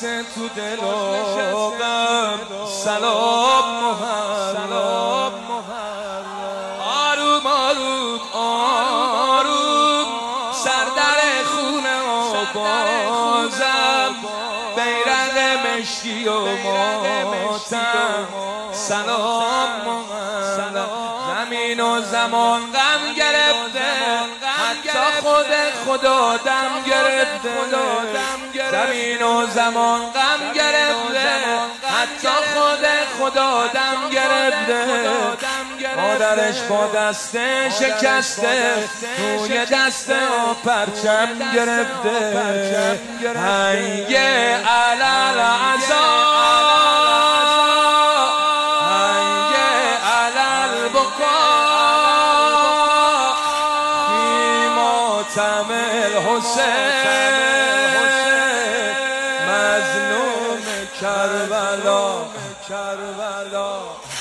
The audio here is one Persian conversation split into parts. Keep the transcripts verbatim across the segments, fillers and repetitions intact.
نشسته تو دل و غم سلام محرم آروم آروم آروم سر در خونه و بازم بیرق مشکی و ماتم سلام محرم زمین و زمان غم گرفته حتی خود خدا دم گرفته زمین و زمان غم گرفته حتی خود خدا دم گرفته مادرش با دسته شکسته توی دسته و پرچم گرفته هنگ علل عزا هنگ علل بکا فی ماتم الحسین مظلوم کربلا کربلا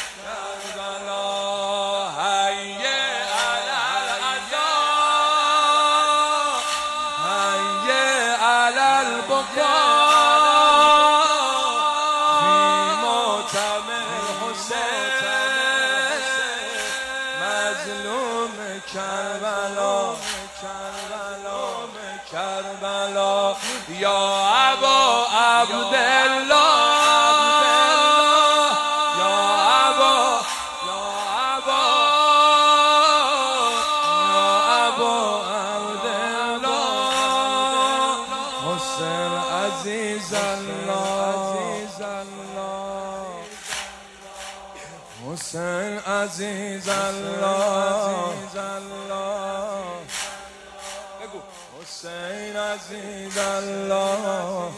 مظلوم کربلا کربلا کربلا یا ابا عبدالله یا ابا یا ابا یا ابا عبدالله حسین عزیز الله حسین عزیز الله حسین عزیز الله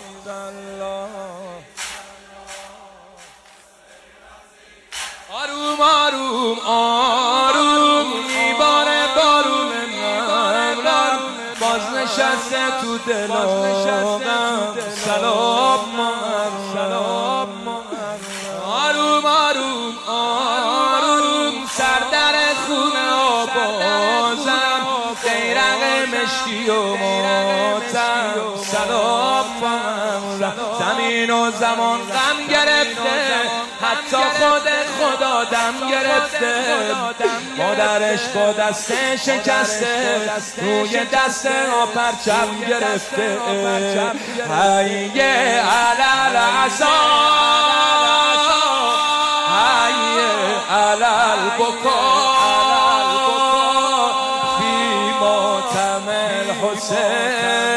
آروم آروم آروم میباره بارون من باز نشسته تو دلم سلام محرم آروم آروم آروم سر در خونه و بازم بیرق مشکی و ماتم سلام محرم زمین و زمان غم گرفته حتی خود خدا دم گرفته مادرش با دسته شکسته توی دسته و پرچم گرفته هنگ علل عزا علل بکا فی ماتم الحسین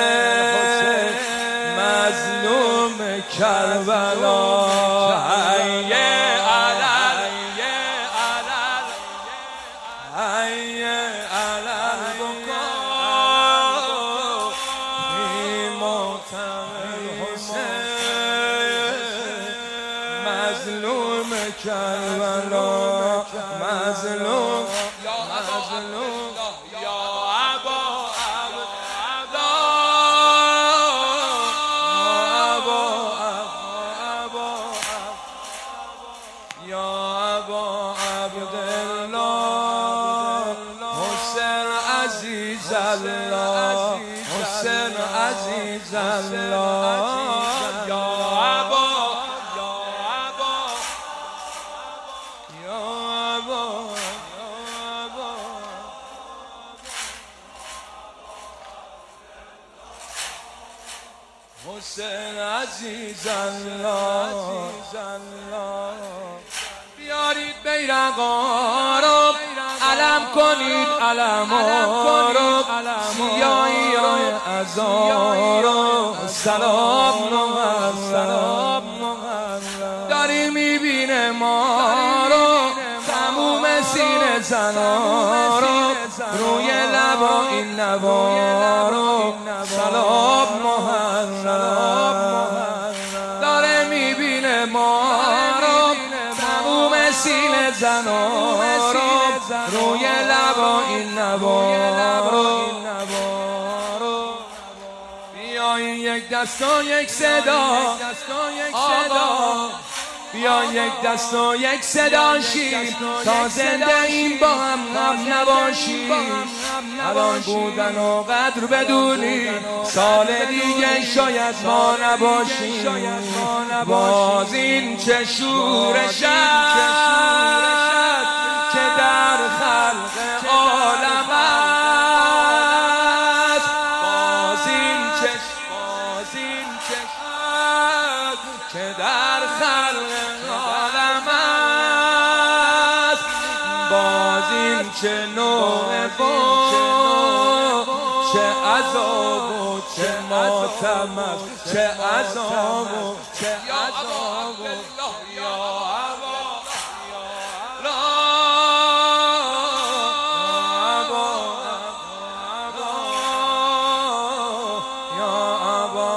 مظلوم کربلا هی علل هی علل بکا فی ماتم الحسین مظلوم کربلا مظلوم مظلوم یا ابا عبدالله یا ابا عبدالله حسین عزیز الله حسین عزیز الله یا ابا حسین عزیز الله بیارید بیرقا رو علم کنید علما رو سیاهی های عزا رو سلام محرم داری میبینه ما رو تموم سینه زنا رو روی لبا این نوا رو سلام محرم داره میبینه ما رو تموم سینه زنا رو روی لبا این نوا رو بیاین یک دست و یک صدا آقا بیا یک دست و یک صدا شیم تا زنده این با هم غم نباشیم الان بودن و قدر بدونی سال دیگه شاید ما نباشیم. باز این چه شورش که در خلق عالم است. باز این چه باز این چه که در خلق عالم است. باز این چه نوع چه عذاب و چه ماتم است. چه عذاب و چه عذاب یا عبا یا عبا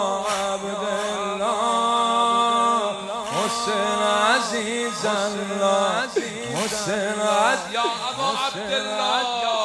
عبدالله حسین عزیز الله حسین عزیز یا عبا عبدالله